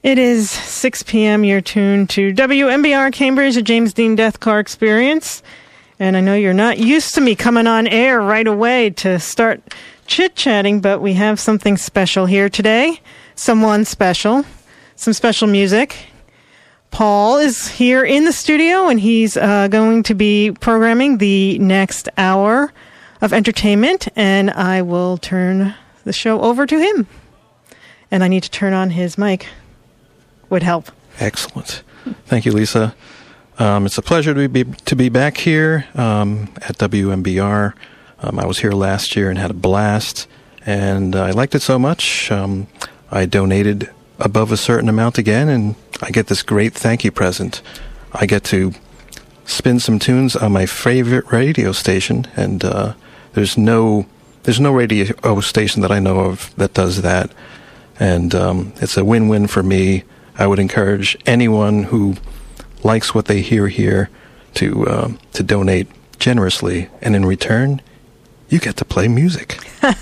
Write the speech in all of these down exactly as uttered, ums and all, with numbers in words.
It is six p.m. You're tuned to W M B R Cambridge, the James Dean Death Car Experience. And I know you're not used to me coming on air right away to start chit-chatting, but we have something special here today. Someone special. Some special music. Paul is here in the studio, and he's uh, going to be programming the next hour of entertainment, and I will turn the show over to him. And I need to turn on his mic. Would help. Excellent. Thank you, Lisa. Um, it's a pleasure to be to be back here um, at W M B R. Um, I was here last year and had a blast, and I liked it so much. Um, I donated above a certain amount again, and I get this great thank you present. I get to spin some tunes on my favorite radio station, and uh, there's no there's no radio station that I know of that does that, and um, it's a win-win for me. I would encourage anyone who likes what they hear here to uh, to donate generously, and in return, you get to play music.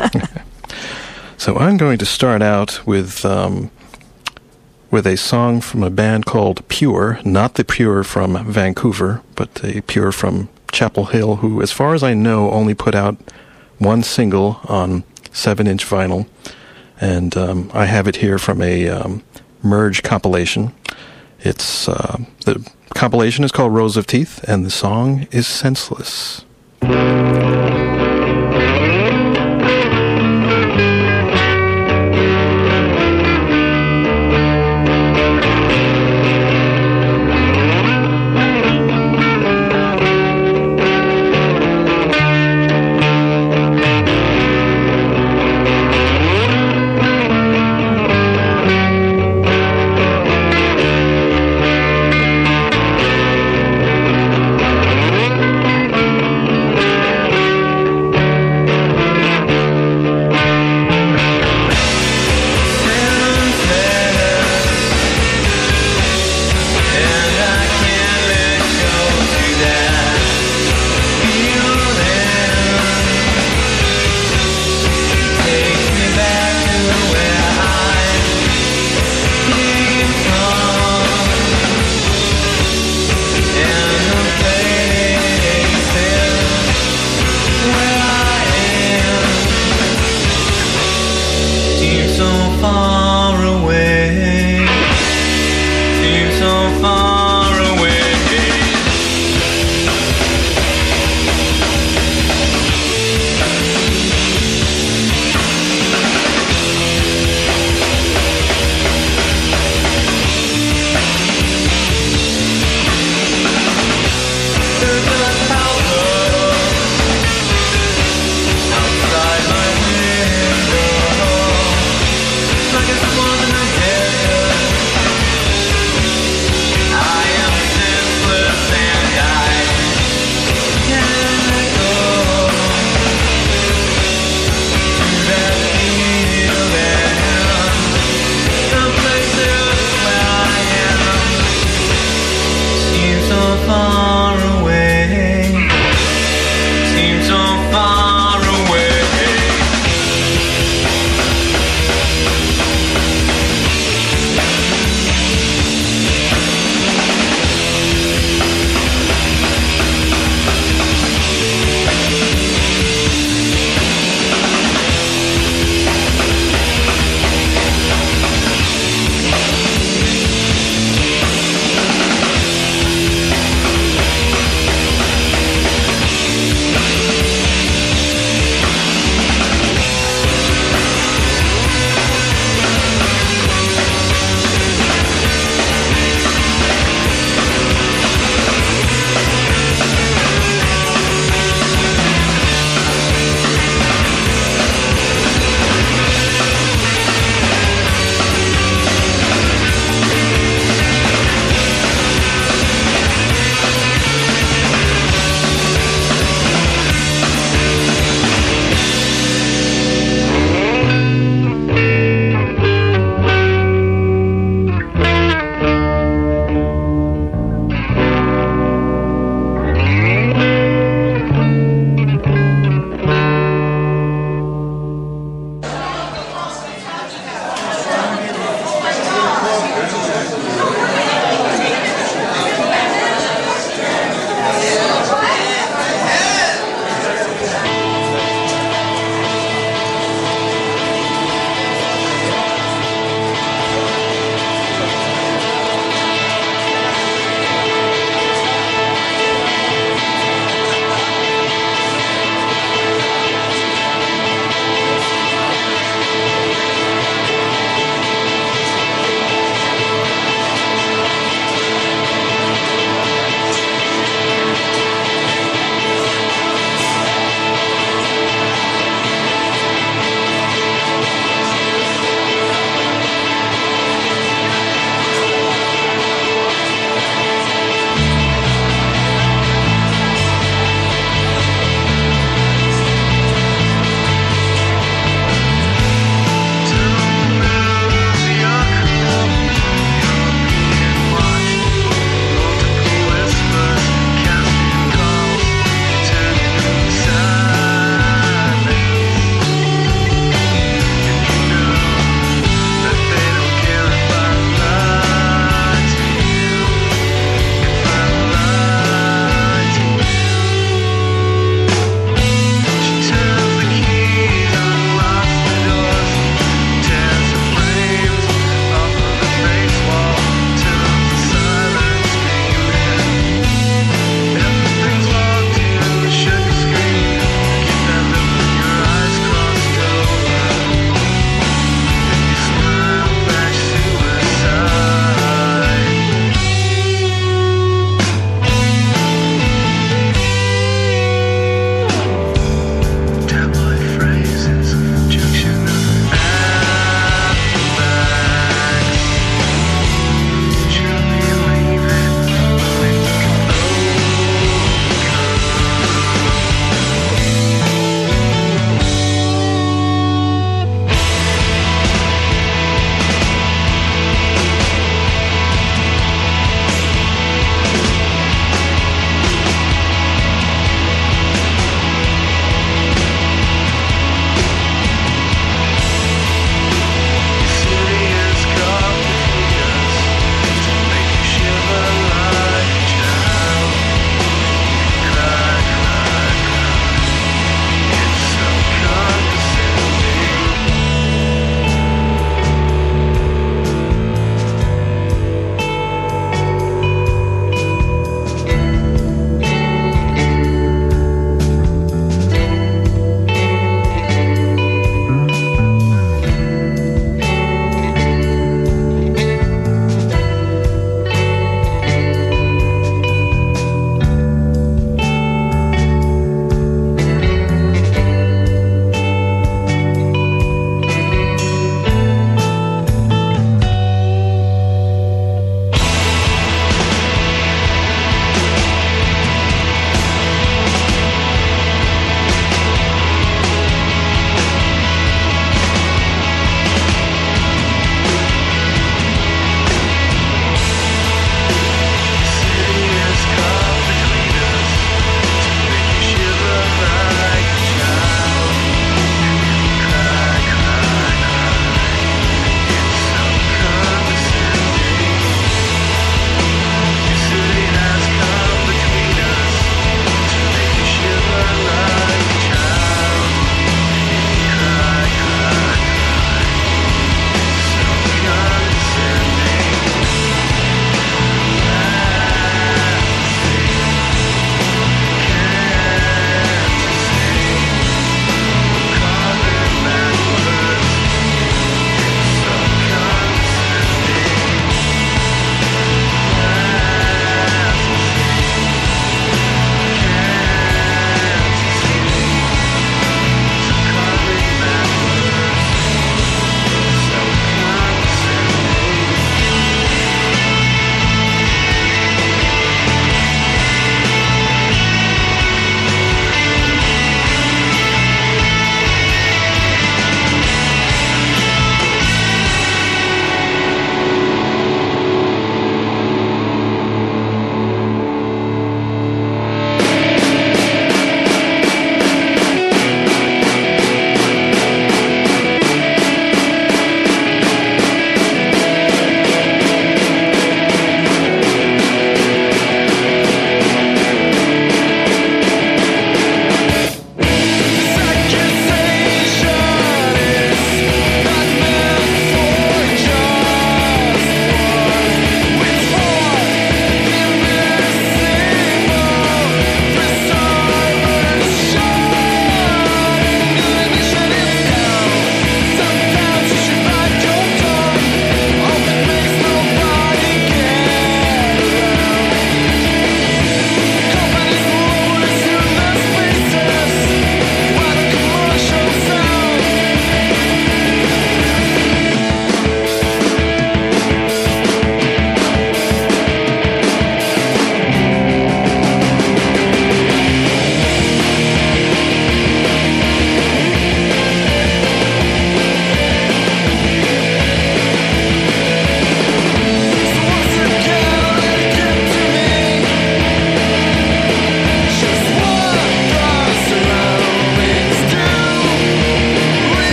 So I'm going to start out with um, with a song from a band called Pure, not the Pure from Vancouver, but the Pure from Chapel Hill, who, as far as I know, only put out one single on seven-inch vinyl, and um, I have it here from a Um, Merge compilation. It's uh, the compilation is called Rows of Teeth, and the song is Senseless. Thank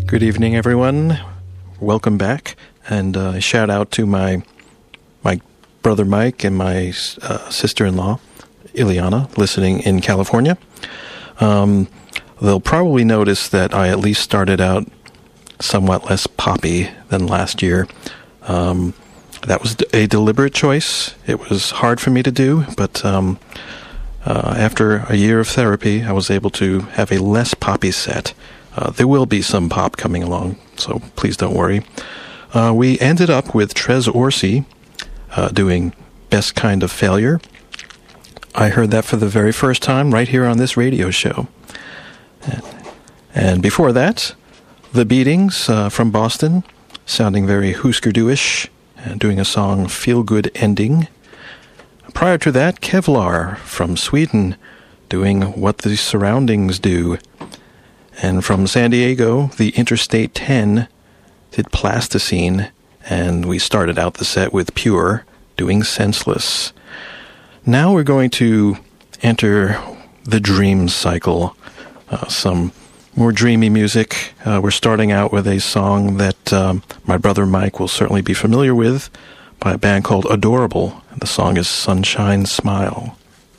Good evening, everyone. Welcome back, and uh, a shout out to my my brother Mike and my uh, sister-in-law Ileana, listening in California. Um, they'll probably notice that I at least started out somewhat less poppy than last year. Um, that was a deliberate choice. It was hard for me to do, but um, uh, after a year of therapy, I was able to have a less poppy set. Uh, there will be some pop coming along, so please don't worry. Uh, we ended up with Trez Orsi uh, doing Best Kind of Failure. I heard that for the very first time right here on this radio show. And, and before that, The Beatings uh, from Boston, sounding very Husker Du-ish, and doing a song, Feel Good Ending. Prior to that, Kevlar from Sweden, doing What the Surroundings Do. And from San Diego, the Interstate ten did Plasticine, and we started out the set with Pure, doing Senseless. Now we're going to enter the dream cycle, uh, some more dreamy music. Uh, we're starting out with a song that um, my brother Mike will certainly be familiar with, by a band called Adorable. The song is Sunshine Smile.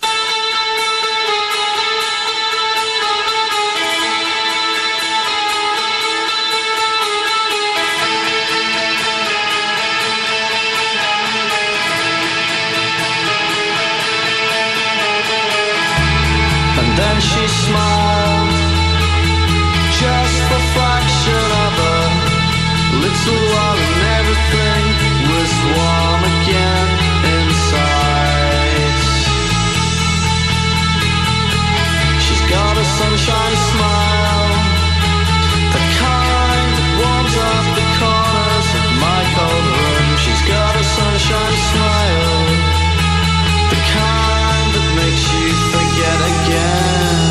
And then she smiled, just for a fraction of a little while, and everything was warm again inside. She's got a sunshine smile, the kind that warms up the corners of my cold room. She's got a sunshine smile, the kind that makes you forget again.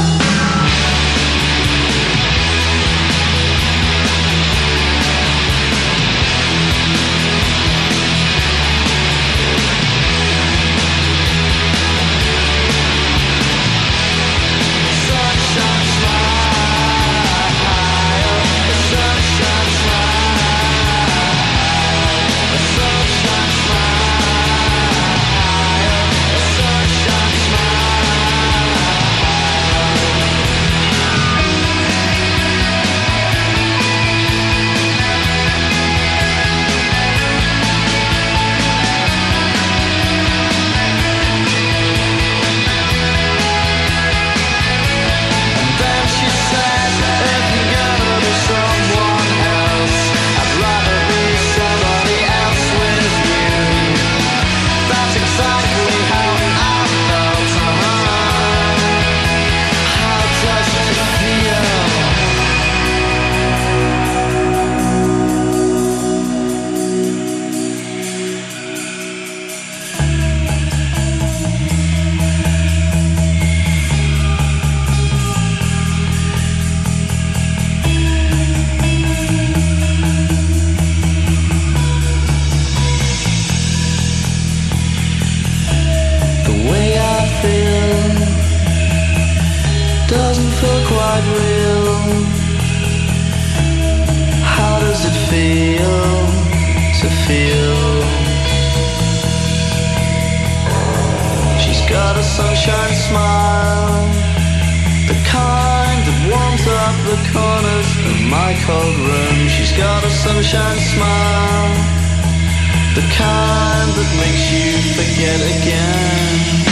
Sunshine smile, the kind that warms up the corners of my cold room. She's got a sunshine smile, the kind that makes you forget again.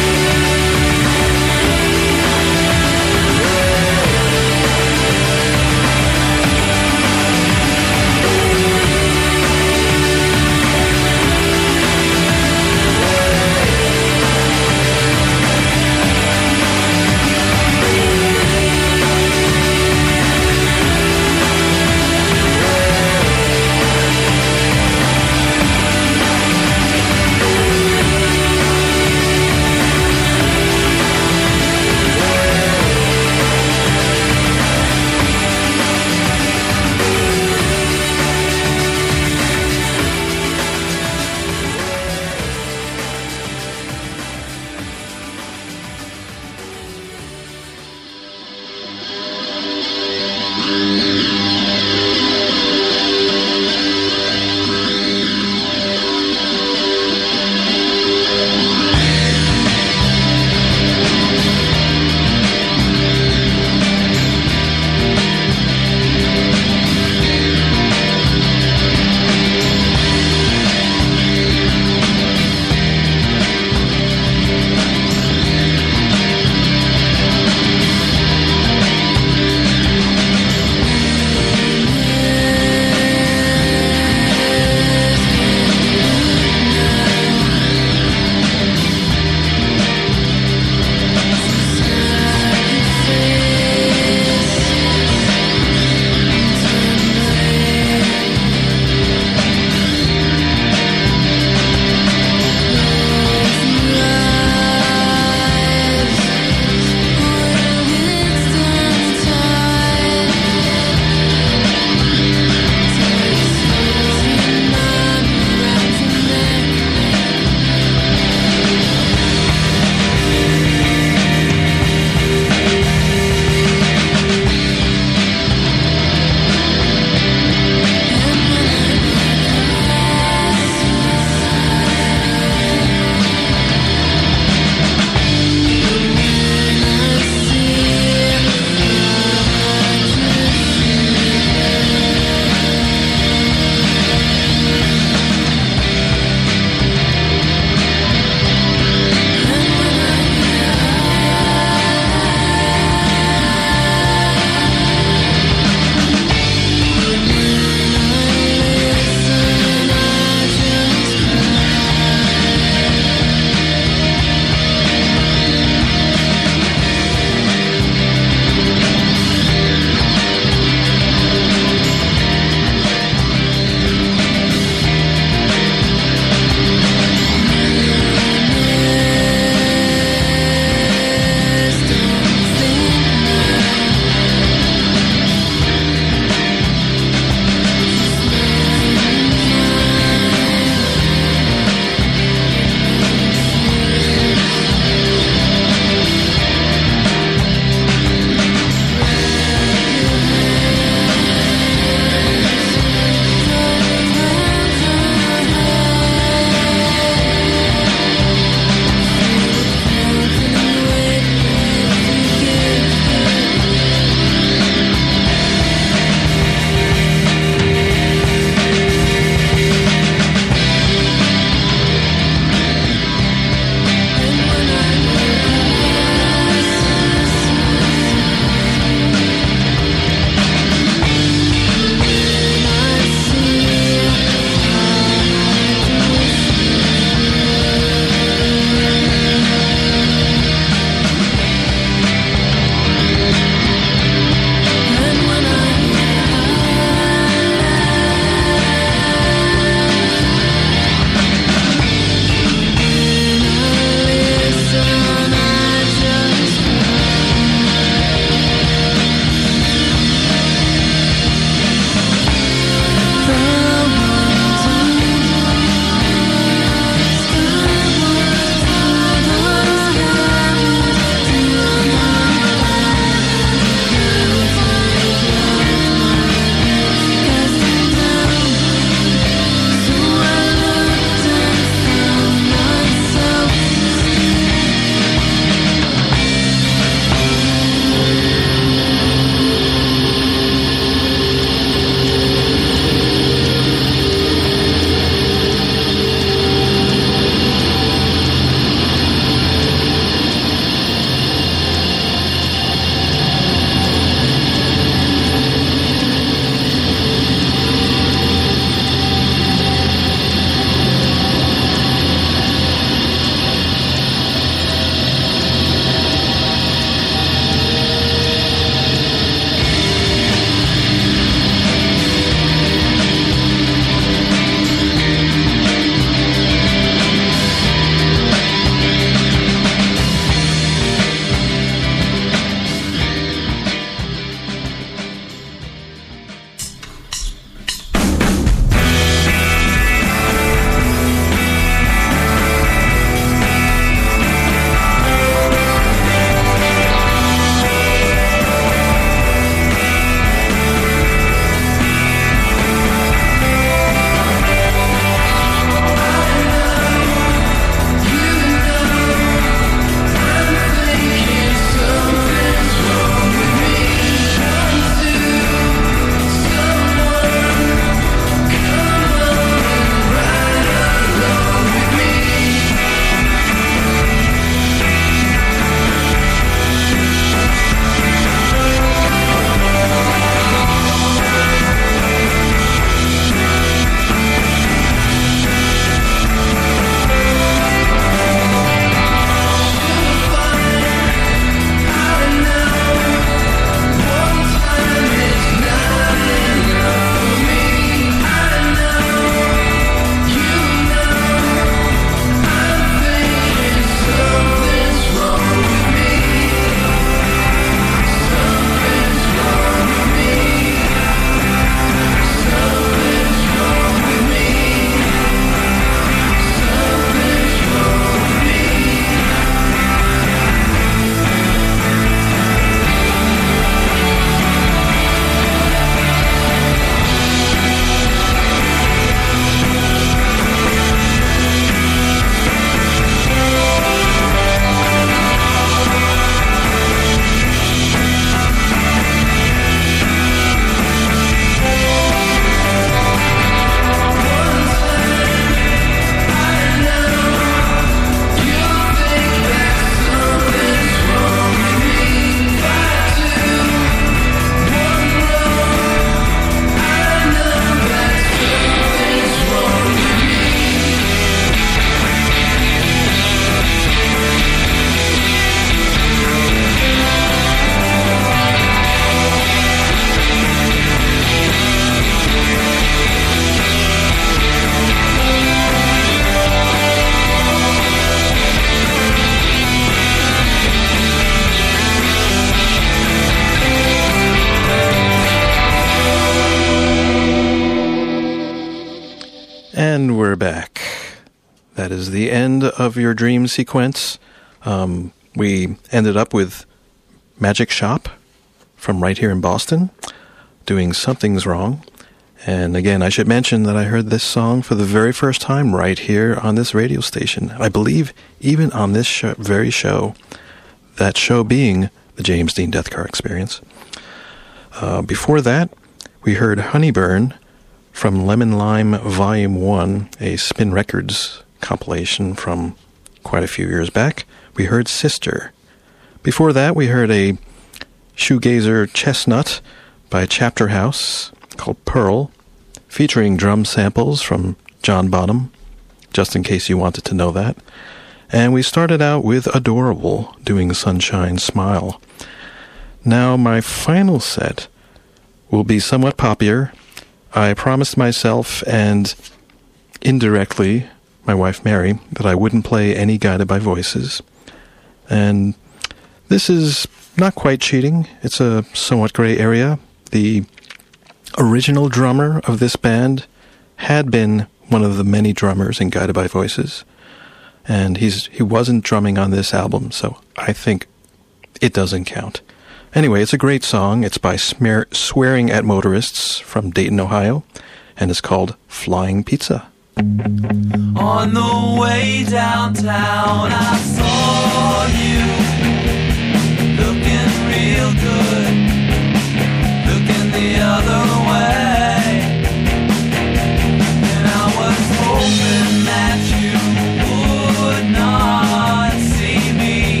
we're back. That is the end of your dream sequence. Um, we ended up with Magic Shop from right here in Boston, doing Something's Wrong. And again, I should mention that I heard this song for the very first time right here on this radio station. I believe even on this show, very show, that show being the James Dean Death Car Experience. Uh, before that, we heard Honeyburn from Lemon Lime Volume one, a Spin Records compilation from quite a few years back. We heard Sister. Before that, we heard a shoegazer chestnut by Chapter House called Pearl, featuring drum samples from John Bonham, just in case you wanted to know that. And we started out with Adorable, doing Sunshine Smile. Now, my final set will be somewhat poppier. I promised myself, and indirectly my wife Mary, that I wouldn't play any Guided by Voices. And this is not quite cheating. It's a somewhat gray area. The original drummer of this band had been one of the many drummers in Guided by Voices. And he's he wasn't drumming on this album, so I think it doesn't count. Anyway, it's a great song. It's by Smear, Swearing at Motorists from Dayton, Ohio, and it's called Flying Pizza. On the way downtown, I saw you looking real good, looking the other way, and I was hoping that you would not see me.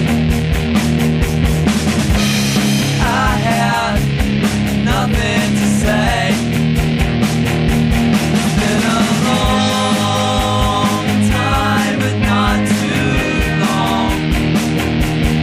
I had nothing to say. Been a long time, but not too long.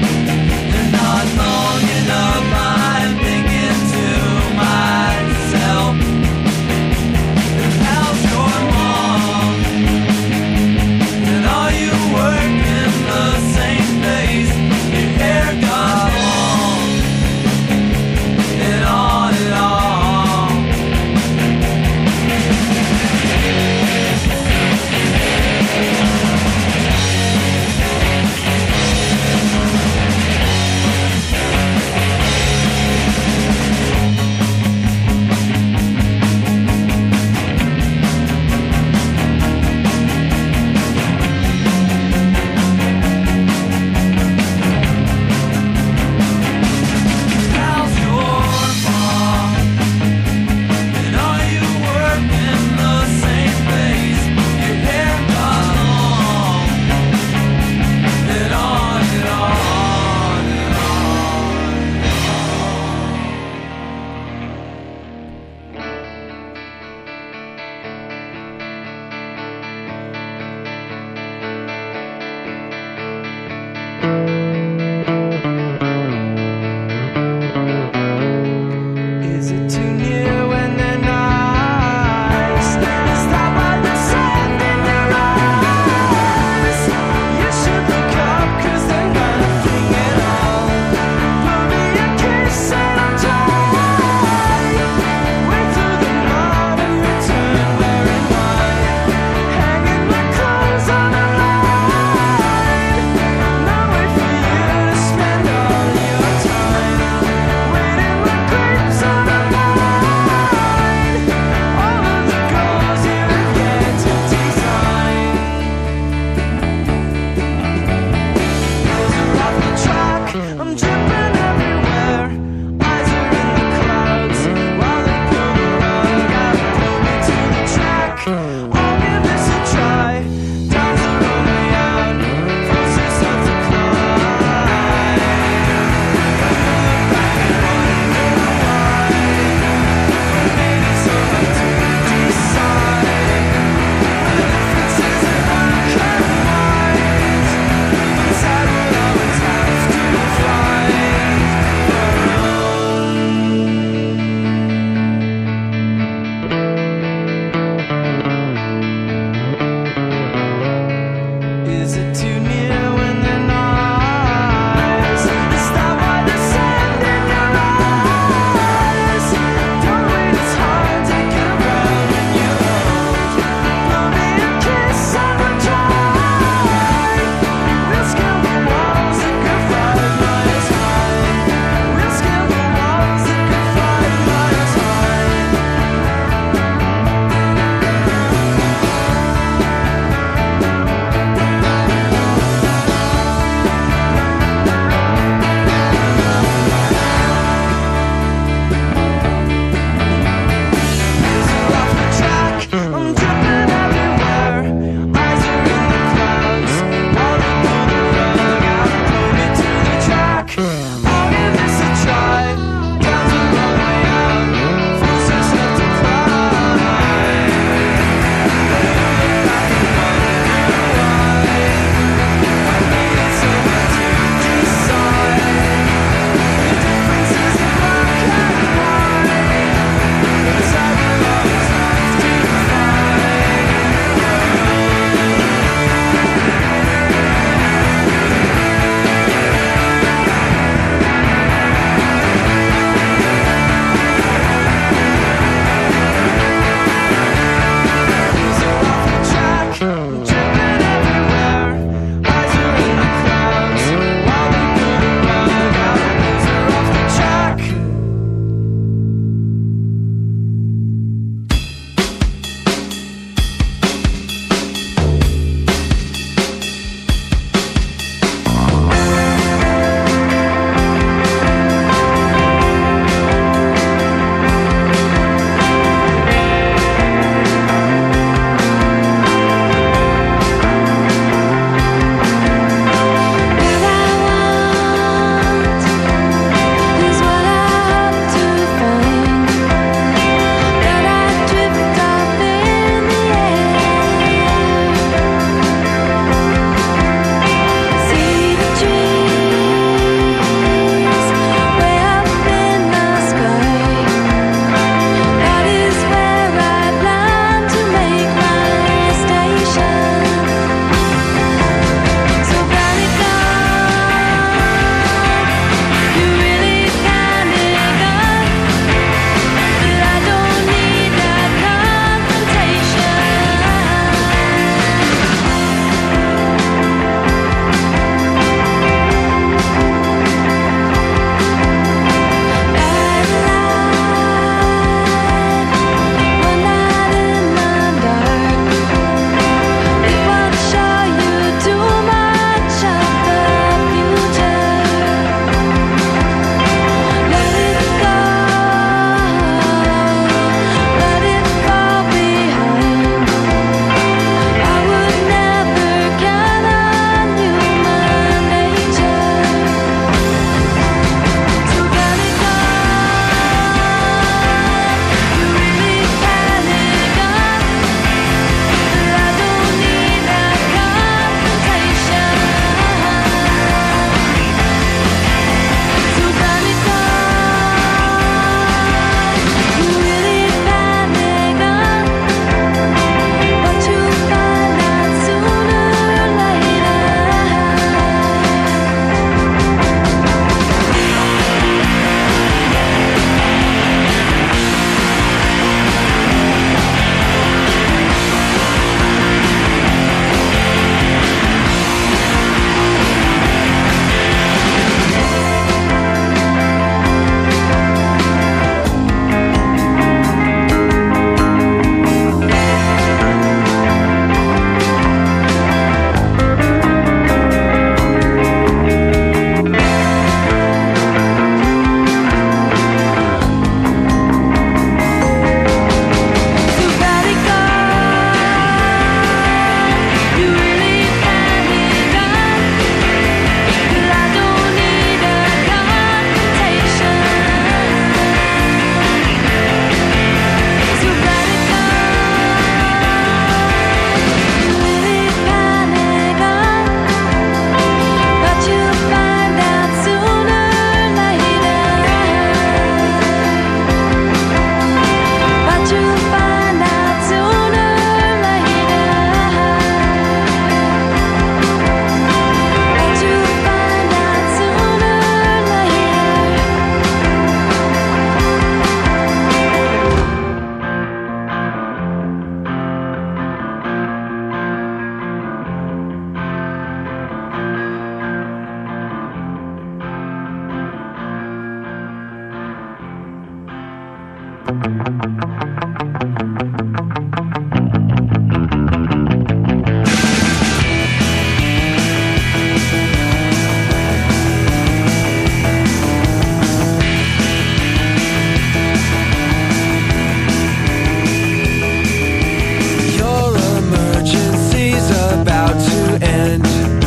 Your emergency's about to end.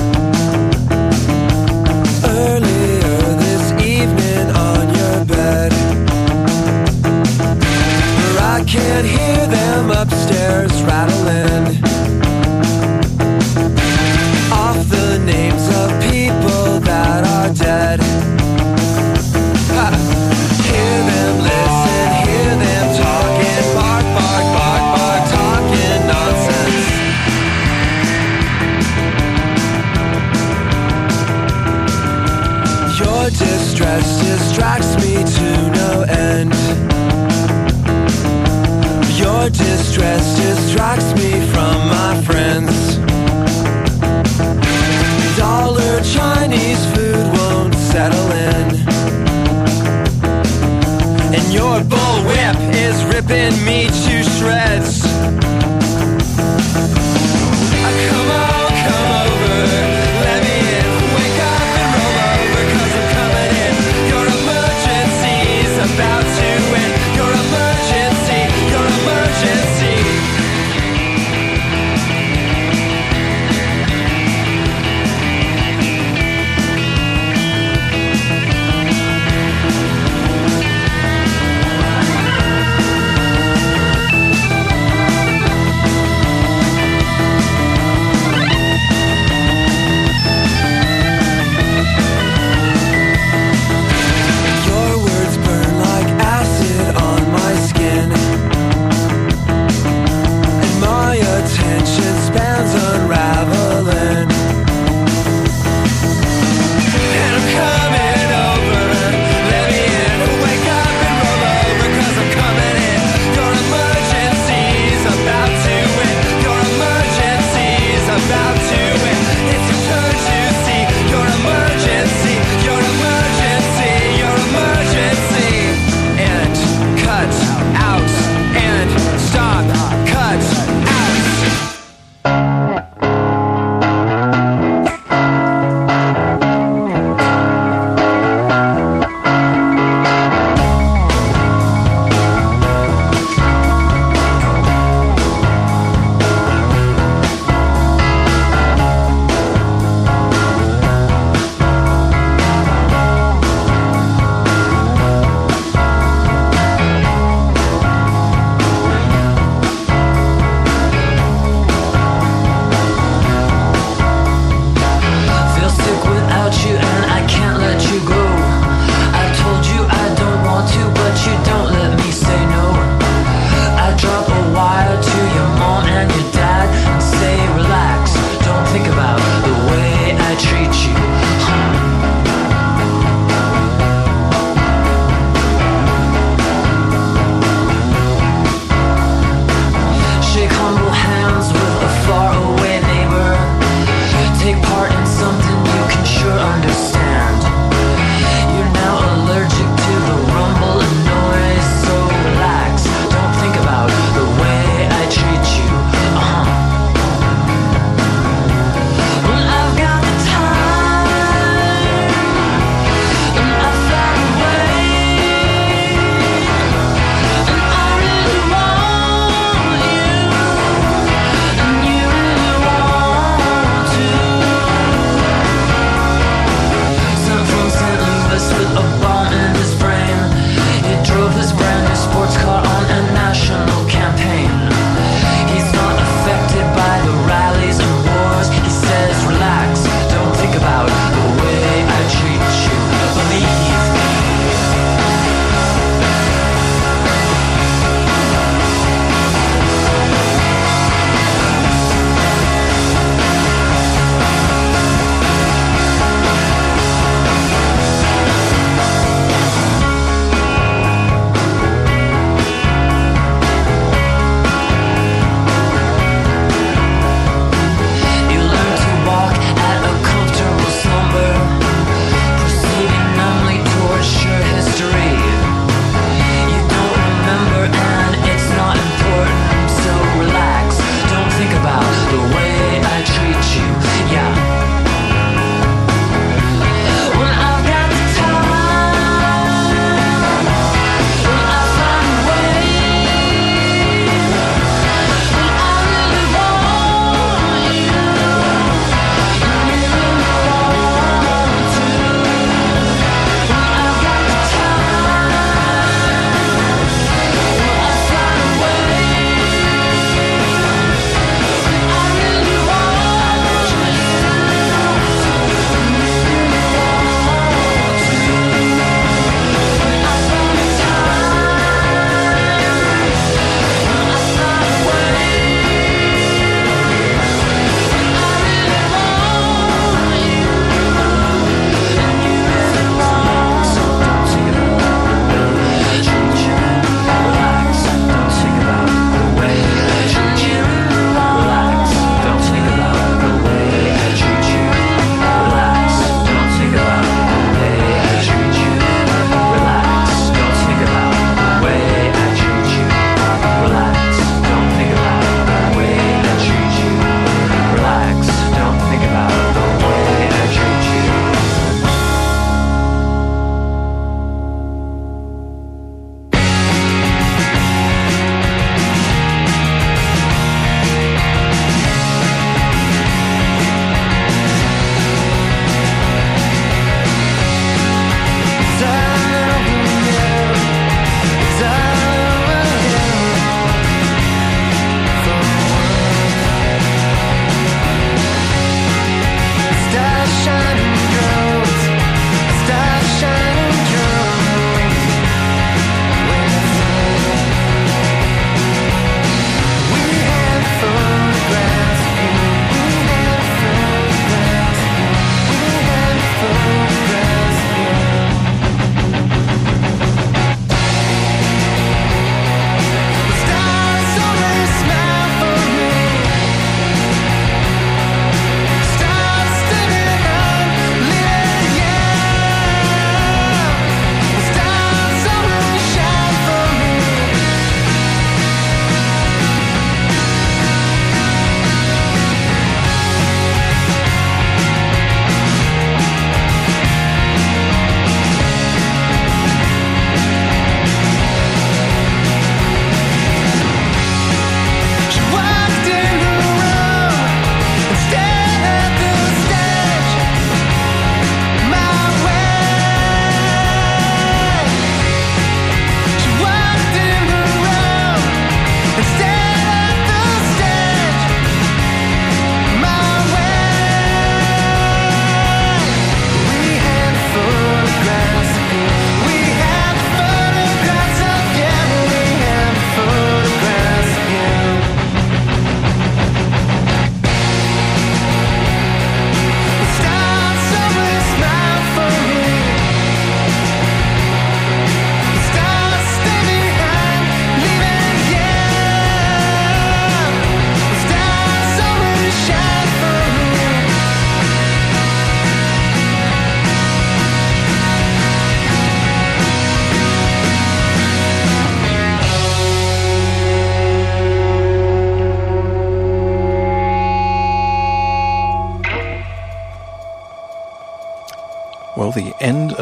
Earlier this evening on your bed, where I can't hear them upstairs rattling off the names of people that are dead. Ha! Hear them listen, hear them talking, bark, bark, bark, bark, talking nonsense. Your distress distracts me to no end. Your distress distracts me from my friends. Dollar Chinese food won't settle in, and your bullwhip is ripping me to shreds. Ah, come on, come over, let me in. Wake up and roll over, 'cause I'm coming in. Your emergency's about to end. Your emergency, your emergency.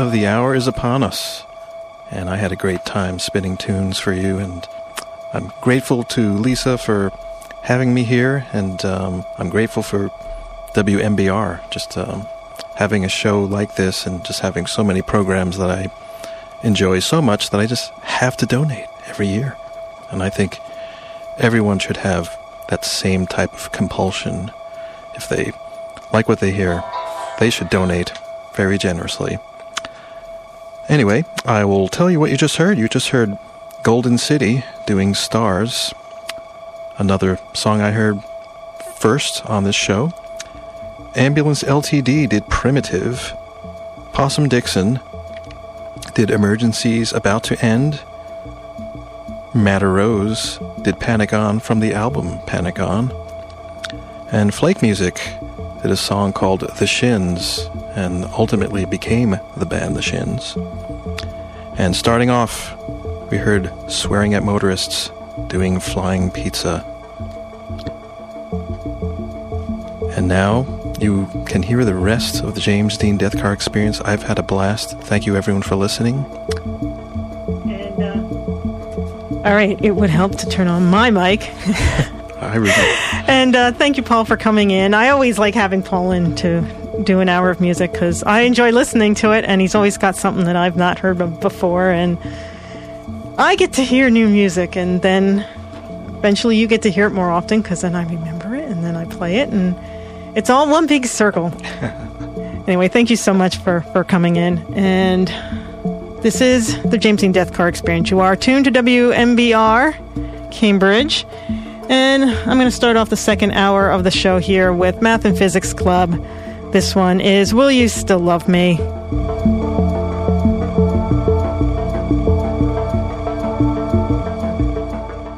of the hour is upon us, and I had a great time spinning tunes for you, and I'm grateful to Lisa for having me here, and um, I'm grateful for W M B R, just um, having a show like this and just having so many programs that I enjoy so much that I just have to donate every year. And I think everyone should have that same type of compulsion. If they like what they hear, they should donate very generously. Anyway, I will tell you what you just heard. You just heard Golden City doing Stars, another song I heard first on this show. Ambulance L T D did Primitive. Possum Dixon did Emergencies About to End. Madder Rose did Panic On from the album Panic On. And Flake Music did a song called The Shins, and ultimately became the band The Shins. And starting off, we heard Swearing at Motorists doing Flying Pizza. And now you can hear the rest of the James Dean Death Car Experience. I've had a blast. Thank you everyone for listening. And, uh, all right, it would help to turn on my mic. I really. And uh, thank you, Paul, for coming in. I always like having Paul in to do an hour of music because I enjoy listening to it, and he's always got something that I've not heard of before, and I get to hear new music, and then eventually you get to hear it more often because then I remember it, and then I play it, and it's all one big circle. Anyway, thank you so much for, for coming in, and this is the James Dean Death Car Experience. You are tuned to W M B R Cambridge. And I'm going to start off the second hour of the show here with Math and Physics Club. This one is Will You Still Love Me?